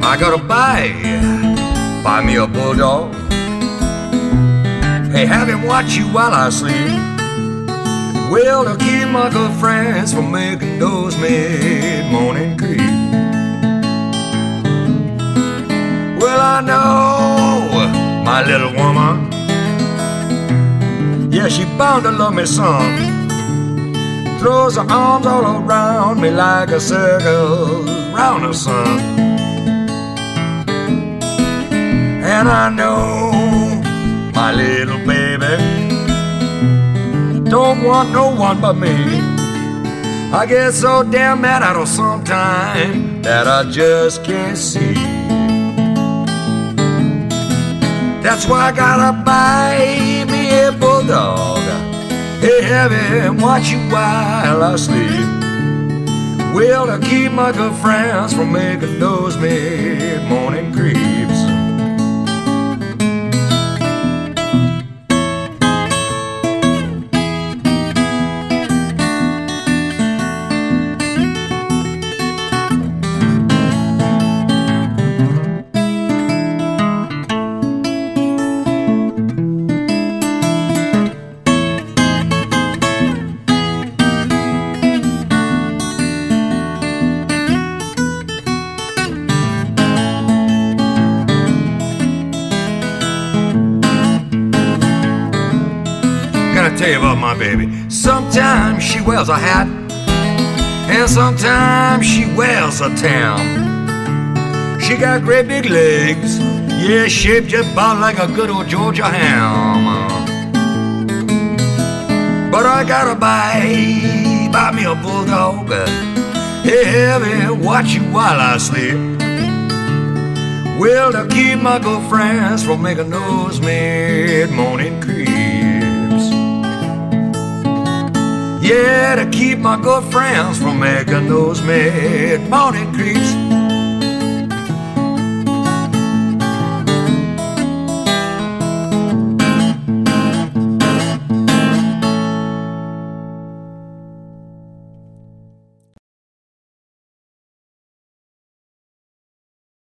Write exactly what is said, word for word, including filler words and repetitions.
I gotta buy, buy me a bulldog. Hey, have him watch you while I sleep. Well, to keep my good friends from making those mid-morning creeps. Well, I know my little woman, yeah, she bound to love me some. Throws her arms all around me like a circle round the sun. And I know my little baby don't want no one but me. I get so damn mad at her sometime that I just can't see. That's why I gotta buy me a bulldog. Hey, have him watch you while I sleep. Well, to keep my good friends from making those mid-morning creeps. Tell you about my baby. Sometimes she wears a hat, and sometimes she wears a tam. She got great big legs, yeah, shaped just about like a good old Georgia ham. But I gotta buy, buy me a bulldog. Hey, have him watch you while I sleep. Well, to keep my good friends from making those mid-morning creeps. Yeah, to keep my good friends from making those mid-morning creeps.